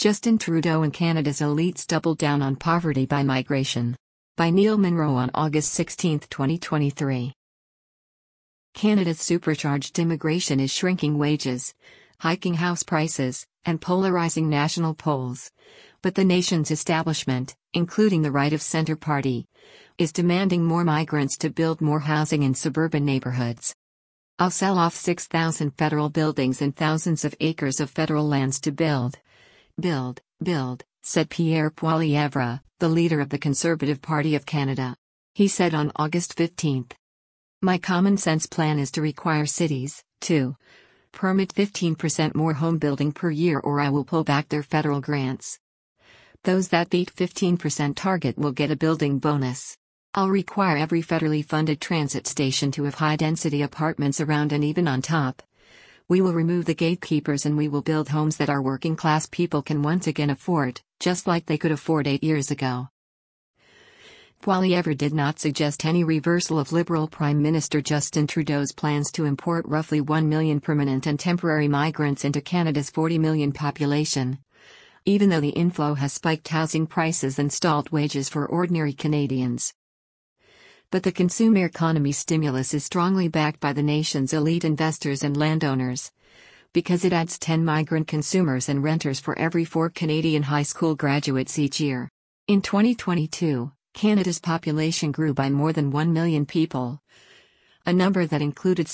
Justin Trudeau and Canada's elites doubled down on poverty by migration. By Neil Munro on August 16, 2023. Canada's supercharged immigration is shrinking wages, hiking house prices, and polarizing national polls. But the nation's establishment, including the right-of-centre party, is demanding more migrants to build more housing in suburban neighborhoods. I'll sell off 6,000 federal buildings and thousands of acres of federal lands to build, said Pierre Poilievre, the leader of the Conservative Party of Canada. He said on August 15. My common-sense plan is to require cities to permit 15% more home building per year, or I will pull back their federal grants. Those that beat 15% target will get a building bonus. I'll require every federally funded transit station to have high-density apartments around and even on top. We will remove the gatekeepers and we will build homes that our working-class people can once again afford, just like they could afford 8 years ago. Poilievre did not suggest any reversal of Liberal Prime Minister Justin Trudeau's plans to import roughly 1 million permanent and temporary migrants into Canada's 40 million population, even though the inflow has spiked housing prices and stalled wages for ordinary Canadians. But the consumer economy stimulus is strongly backed by the nation's elite investors and landowners, because it adds 10 migrant consumers and renters for every 4 Canadian high school graduates each year. In 2022, Canada's population grew by more than 1 million people, a number that included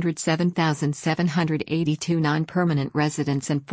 607,782 non-permanent residents and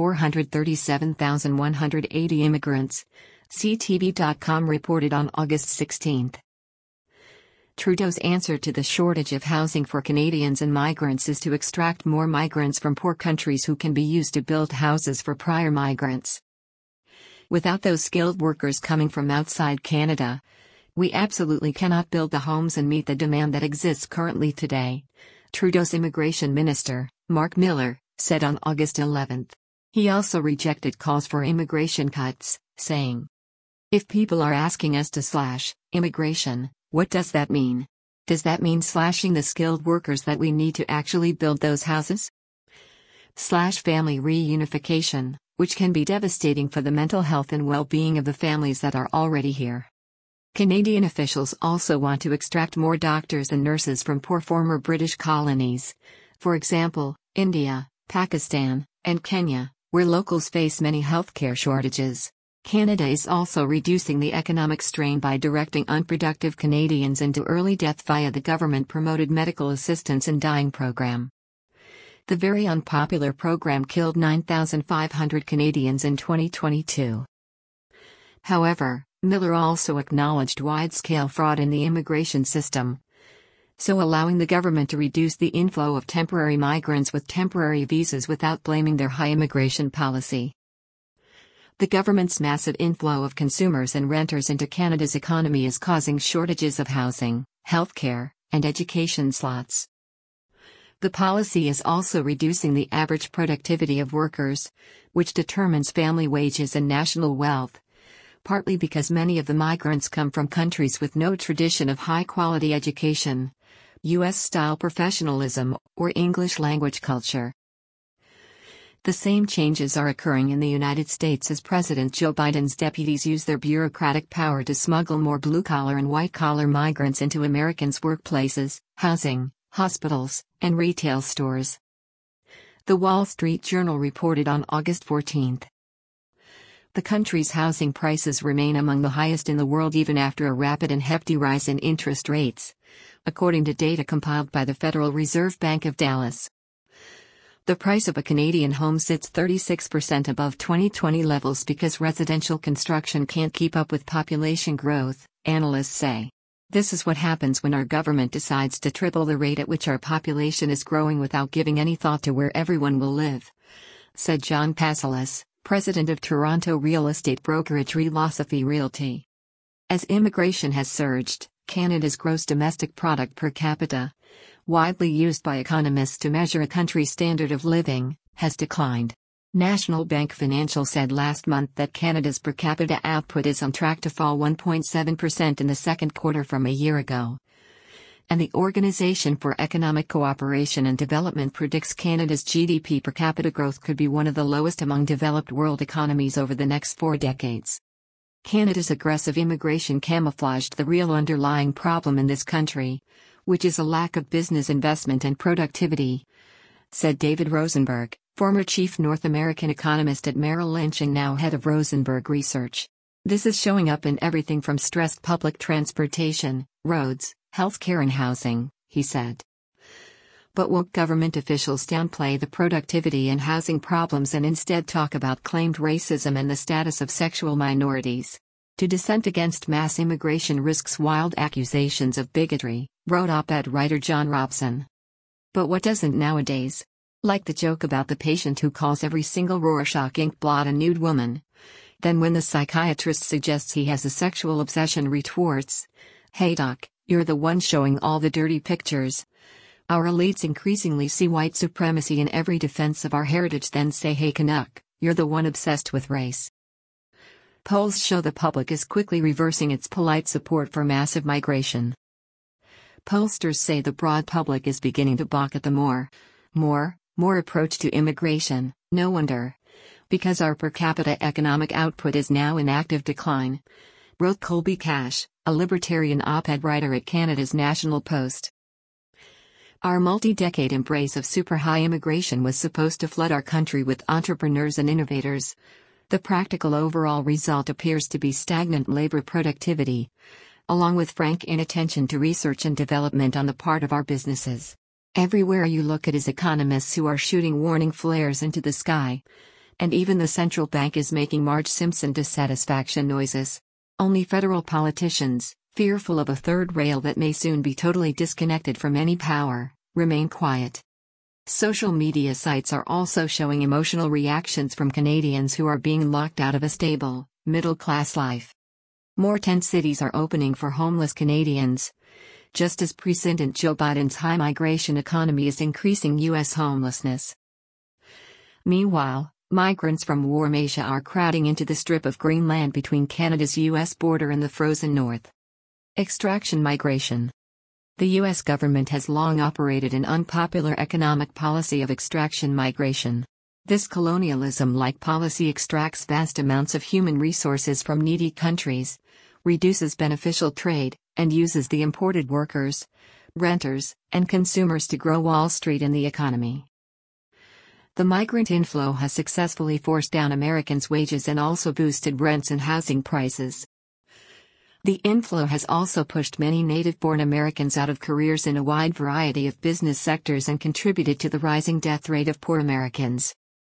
437,180 immigrants, CTV.com reported on August 16. Trudeau's answer to the shortage of housing for Canadians and migrants is to extract more migrants from poor countries who can be used to build houses for prior migrants. Without those skilled workers coming from outside Canada, we absolutely cannot build the homes and meet the demand that exists currently today, Trudeau's immigration minister, Mark Miller, said on August 11. He also rejected calls for immigration cuts, saying, "If people are asking us to slash immigration, what does that mean? Does that mean slashing the skilled workers that we need to actually build those houses? Slash family reunification, which can be devastating for the mental health and well-being of the families that are already here." Canadian officials also want to extract more doctors and nurses from poor former British colonies, for example, India, Pakistan, and Kenya, where locals face many healthcare shortages. Canada is also reducing the economic strain by directing unproductive Canadians into early death via the government-promoted Medical Assistance in Dying program. The very unpopular program killed 9,500 Canadians in 2022. However, Miller also acknowledged wide-scale fraud in the immigration system, so allowing the government to reduce the inflow of temporary migrants with temporary visas without blaming their high immigration policy. The government's massive inflow of consumers and renters into Canada's economy is causing shortages of housing, healthcare, and education slots. The policy is also reducing the average productivity of workers, which determines family wages and national wealth, partly because many of the migrants come from countries with no tradition of high-quality education, U.S.-style professionalism, or English language culture. The same changes are occurring in the United States as President Joe Biden's deputies use their bureaucratic power to smuggle more blue-collar and white-collar migrants into Americans' workplaces, housing, hospitals, and retail stores. The Wall Street Journal reported on August 14. The country's housing prices remain among the highest in the world even after a rapid and hefty rise in interest rates, according to data compiled by the Federal Reserve Bank of Dallas. The price of a Canadian home sits 36% above 2020 levels because residential construction can't keep up with population growth, analysts say. This is what happens when our government decides to triple the rate at which our population is growing without giving any thought to where everyone will live, said John Passalis, president of Toronto real estate brokerage Realosofi Realty. As immigration has surged, Canada's gross domestic product per capita, widely used by economists to measure a country's standard of living, has declined. National Bank Financial said last month that Canada's per capita output is on track to fall 1.7% in the second quarter from a year ago, and the Organization for Economic Cooperation and Development predicts Canada's GDP per capita growth could be one of the lowest among developed world economies over the next 4 decades. Canada's aggressive immigration camouflaged the real underlying problem in this country, which is a lack of business investment and productivity, said David Rosenberg, former chief North American economist at Merrill Lynch and now head of Rosenberg Research. This is showing up in everything from stressed public transportation, roads, healthcare and housing, he said. But woke government officials downplay the productivity and housing problems and instead talk about claimed racism and the status of sexual minorities. To dissent against mass immigration risks wild accusations of bigotry, wrote op-ed writer John Robson. But what doesn't nowadays? Like the joke about the patient who calls every single Rorschach ink blot a nude woman. Then when the psychiatrist suggests he has a sexual obsession retorts, "Hey doc, you're the one showing all the dirty pictures." Our elites increasingly see white supremacy in every defense of our heritage, then say, "Hey Canuck, you're the one obsessed with race." Polls show the public is quickly reversing its polite support for massive migration. Pollsters say the broad public is beginning to balk at the more approach to immigration. No wonder. Because our per capita economic output is now in active decline, wrote Colby Cash, a libertarian op-ed writer at Canada's National Post. Our multi-decade embrace of super-high immigration was supposed to flood our country with entrepreneurs and innovators. The practical overall result appears to be stagnant labor productivity, along with frank inattention to research and development on the part of our businesses. Everywhere you look, it is economists who are shooting warning flares into the sky. And even the central bank is making Marge Simpson dissatisfaction noises. Only federal politicians, fearful of a third rail that may soon be totally disconnected from any power, remain quiet. Social media sites are also showing emotional reactions from Canadians who are being locked out of a stable, middle-class life. More tent cities are opening for homeless Canadians, just as President Joe Biden's high migration economy is increasing U.S. homelessness. Meanwhile, migrants from warm Asia are crowding into the strip of green land between Canada's U.S. border and the frozen north. Extraction migration. The U.S. government has long operated an unpopular economic policy of extraction migration. This colonialism-like policy extracts vast amounts of human resources from needy countries, reduces beneficial trade, and uses the imported workers, renters, and consumers to grow Wall Street and the economy. The migrant inflow has successfully forced down Americans' wages and also boosted rents and housing prices. The inflow has also pushed many native-born Americans out of careers in a wide variety of business sectors and contributed to the rising death rate of poor Americans.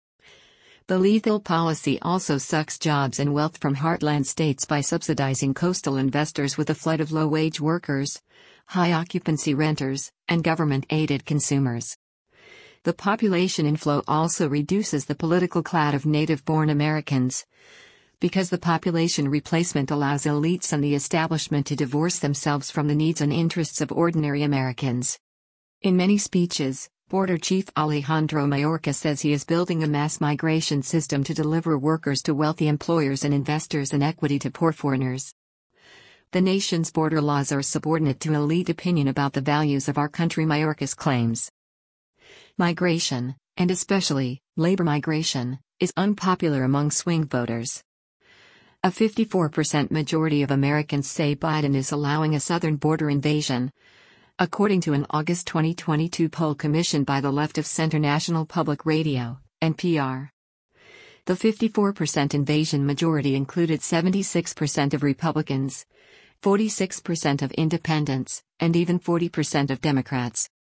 The lethal policy also sucks jobs and wealth from heartland states by subsidizing coastal investors with a flood of low-wage workers, high-occupancy renters, and government-aided consumers. The population inflow also reduces the political clout of native-born Americans, because the population replacement allows elites and the establishment to divorce themselves from the needs and interests of ordinary Americans. In many speeches, Border Chief Alejandro Mayorkas says he is building a mass migration system to deliver workers to wealthy employers and investors and equity to poor foreigners. The nation's border laws are subordinate to elite opinion about the values of our country, Mayorkas claims. Migration, and especially labor migration, is unpopular among swing voters. A 54% majority of Americans say Biden is allowing a southern border invasion, according to an August 2022 poll commissioned by the left-of-center National Public Radio, NPR. The 54% invasion majority included 76% of Republicans, 46% of independents, and even 40% of Democrats.